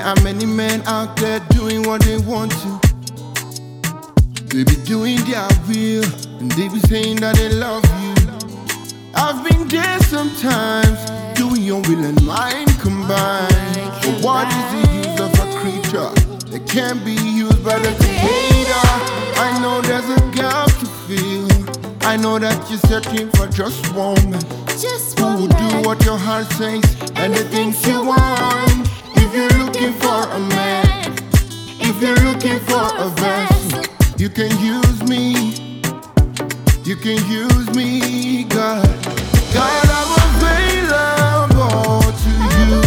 are many men out there doing what they want to. They be doing their will, and they be saying that they love you. I've been there sometimes, doing your will and mine combined. But what is the use of a creature that can't be used by the creator? I know there's a gap to fill. I know that you're searching for just one man who will do what your heart says and the things you want. If you're looking for a man, if you're looking for a vessel, you can use me. You can use me, God. God, I'm available to you.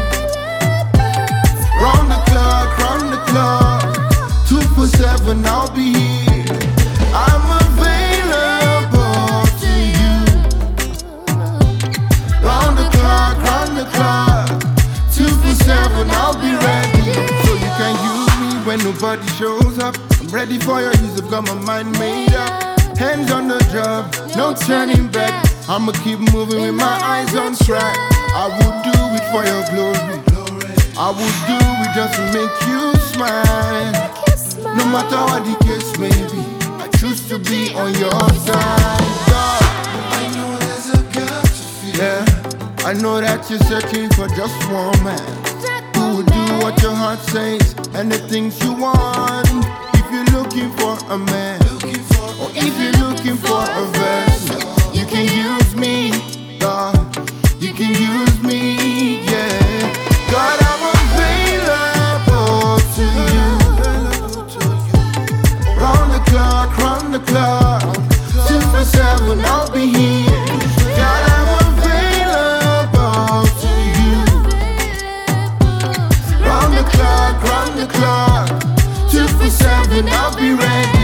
Round the clock, 247, I'll be here. I'm available to you. Round the clock, 247, I'll be ready. So you can use me when nobody shows up. I'm ready for your use, I've got my mind made up. Hands on the job, no turning back. I'ma keep moving with my eyes on track. I would do it for your glory. I would do it just to make you smile. No matter what the case may be, I choose to be on your side. God, I know there's a gap to fill. Yeah, I know that you're searching for just one man who will do what your heart says and the things you want. If you're looking for a man, or if you're looking for a vessel, you can use me, God. You can use me, yeah. God, I'm available to you. Round the clock, 247, I'll be here. God, I'm available to you. Round the clock, 247, I'll be ready.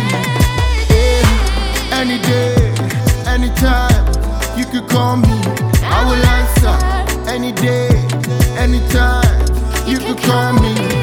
Any day, anytime, you could call me, I will answer. Any day, anytime, you could call me.